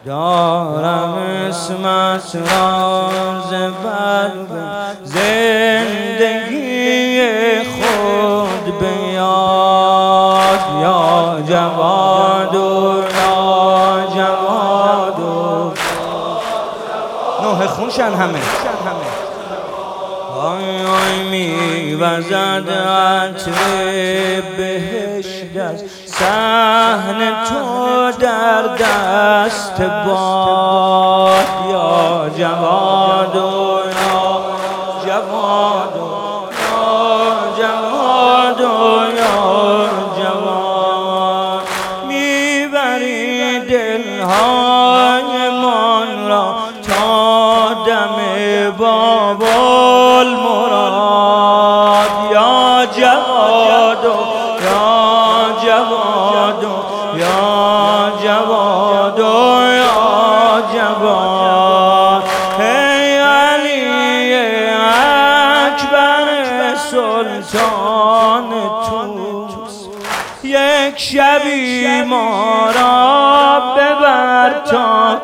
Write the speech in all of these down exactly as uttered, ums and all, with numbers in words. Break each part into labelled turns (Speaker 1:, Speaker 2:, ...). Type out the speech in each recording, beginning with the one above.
Speaker 1: دارم اسمت راز بر زندگی خود بیاد. یا جواد و یا جواد و نوح خونشن همه آی آی می وزد عطر بهشت از صحن تو در دست باد. یا جواد و یا جواد و یا جواد و یا جواد میبری دلهای من را تا دم بابا المراد. یا جواد و یا جواد و یا جواد و یا جواد. ای علی اکبر سلطان توس یک شبی ما را ببر تا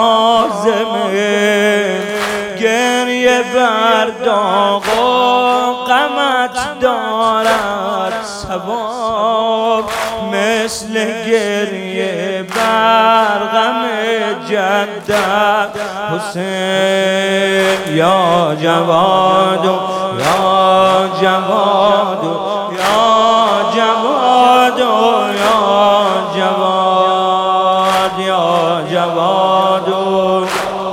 Speaker 1: کاظمه گریه بر داغ و غمت دارد ثواب مثل گریه بر غم جدت حسین. یا جواد و یا جواد و یا جواد و یا جواد یا جواد و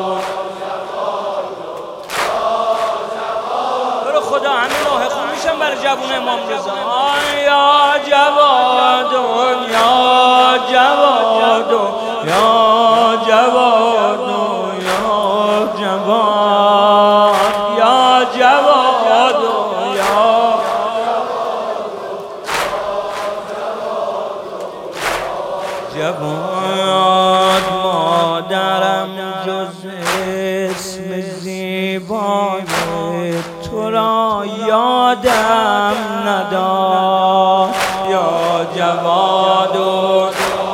Speaker 1: برو خدا همه راه خونشم برای جوون امام رضا. یا جواد و یا جواد و یا جواد و یا جواد یا جواد و یا جواد. مادرم جز اسم زیبای تو را یادم نداد. یا جواد و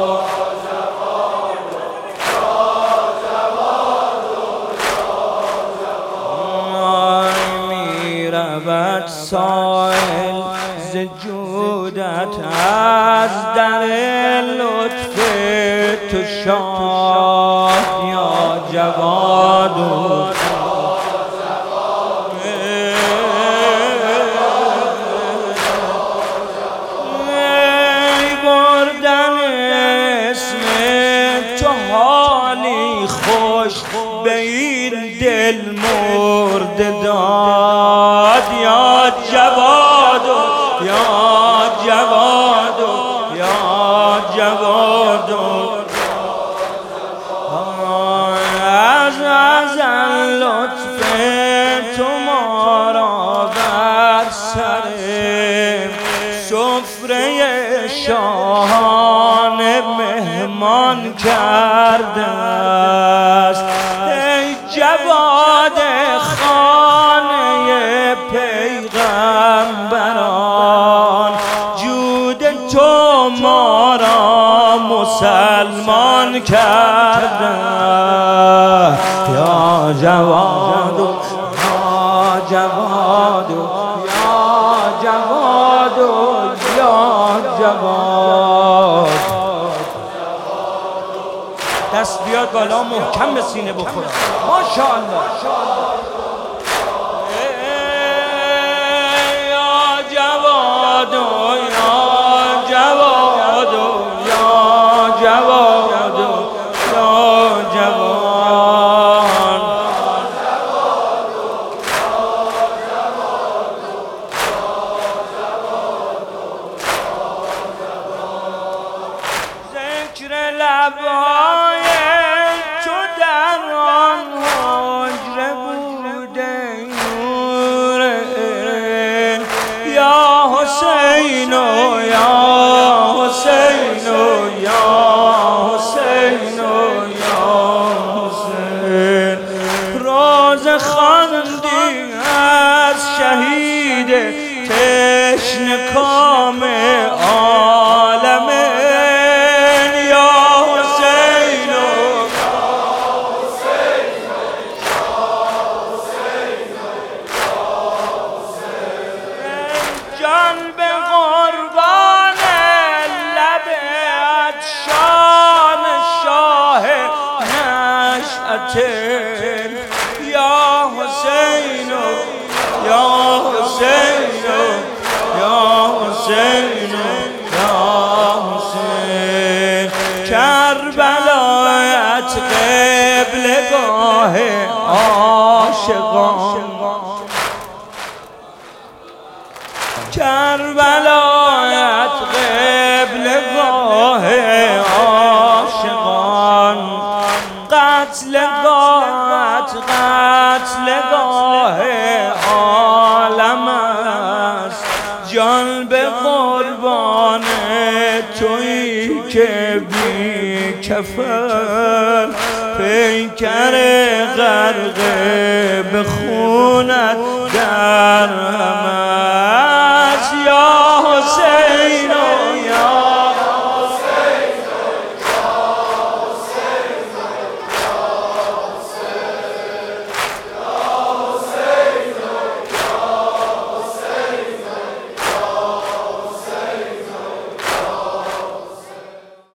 Speaker 1: میرود سائل ز جودت از در لطف تو شاد. یا جواد و ای بردن اسم تو حالی خوش به این دل مرد داد. یا جواد و یا جواد و یا جواد و از ازل لطف تو ما را بر سر سفره شاهانه مهمان کرده است. ای جواد خانه پیغمبران جود تو ما را مسلمان کرده. یا جواد و یا جواد و یا جواد و یا جواد. دست بیاد بالا محکم به سینه بخورم. ماشاءالله. یا جواد و یا جواد و یا جواد و یا جواد. ذکر لبهای تو در آن حجره بوده نور. یا حسین و حسین یا حسین یا حسین یا حسین یا حسین کربلایت قبلگاه عاشقان کربلایت قبلگاه عاشقان قتلگاهت قتلگاه عالم است جان به قربان تویی که بی کفن پیکر غرق